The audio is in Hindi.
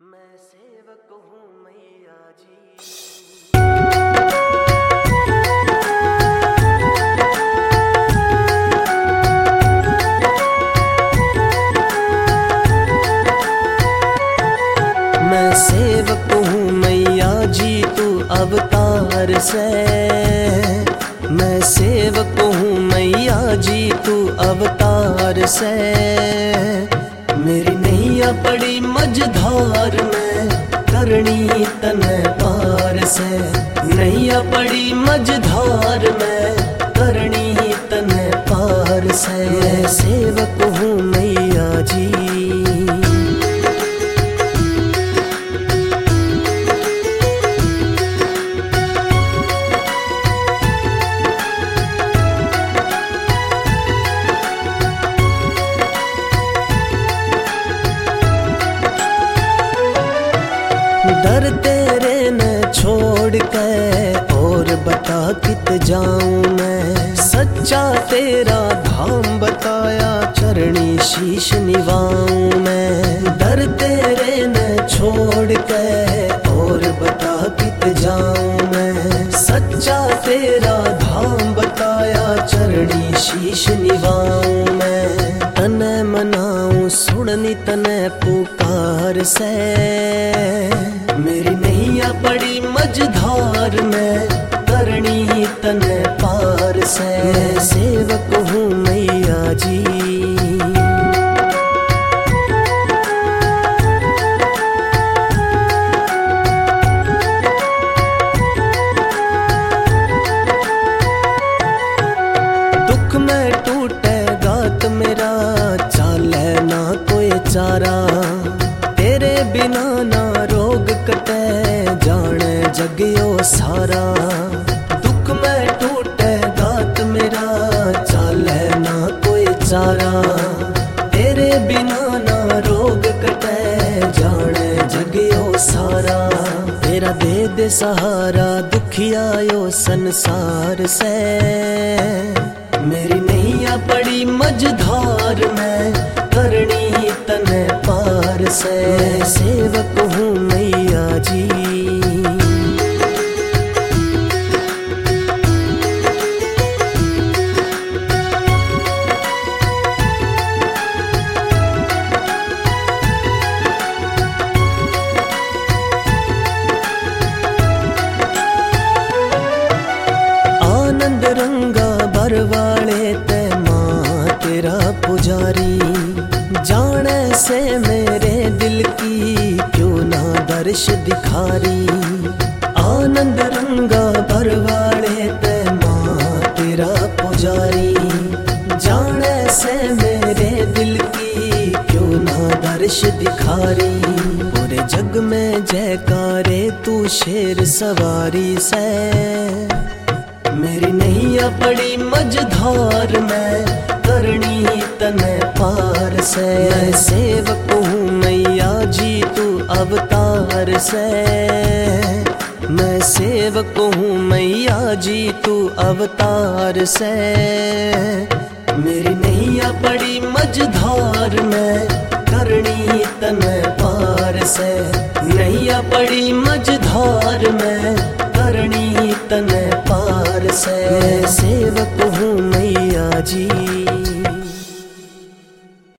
मैं सेवक हूँ मैया जी। मैं सेवक हूँ मैया जी तू अवतार से। मैं सेवक हूँ मैया जी तू अवतार से। मेरी नैया पड़ी मझधार में करनी तने पार से। नैया पड़ी मझधार में करनी तने पार से। मैं सेवक हूँ मैया जी। दर तेरे न छोड़ के और बता कित जाऊं मैं। सच्चा तेरा धाम बताया चरणी शीश निभाऊं मैं। दर तेरे न छोड़ के और बता कित जाऊं मैं। सच्चा तेरा धाम बताया चरणी शीश निभाऊं मैं। तने मनाऊं सुननी तने पुकार से। मेरी नैया पड़ी मझधार में करनी तने पार से। मैं सेवक हूँ मैया जी। दुख में टूटे गात मेरा चाले ना कोई चारा। तेरे बिना ना रोग कटे जाने जगियो सारा। दुख में टूटे गात मेरा चाले ना कोई चारा। तेरे बिना ना रोग कटे जाने जगियो सारा। तेरा दे दे सहारा दुखिया यो संसार से। मेरी नैया पड़ी मझधार में करनी तने पार से। मैं सेवक हूँ मैया जी। आनंद रंगा बरवाले ते माँ तेरा पुजारी। जाने से मेरे दिल की क्यों ना दर्श दिखारी। आनंद रंगा बरवाले ते माँ तेरा पुजारी। जाने से मेरे दिल की क्यों ना दर्श दिखारी। पूरे जग में जयकारे तू शेर सवारी से। मेरी नैया पड़ी मझधार में करनी तने पार से। मैं सेवक हूँ मैया जी तू अवतार से। मैं सेवक हूँ मैया जी तू अवतार से। मेरी नैया पड़ी मझधार में करनी तने पार से। नैया पड़ी मझधार में करनी तने पार से। मैं सेवक हूँ मैया जी।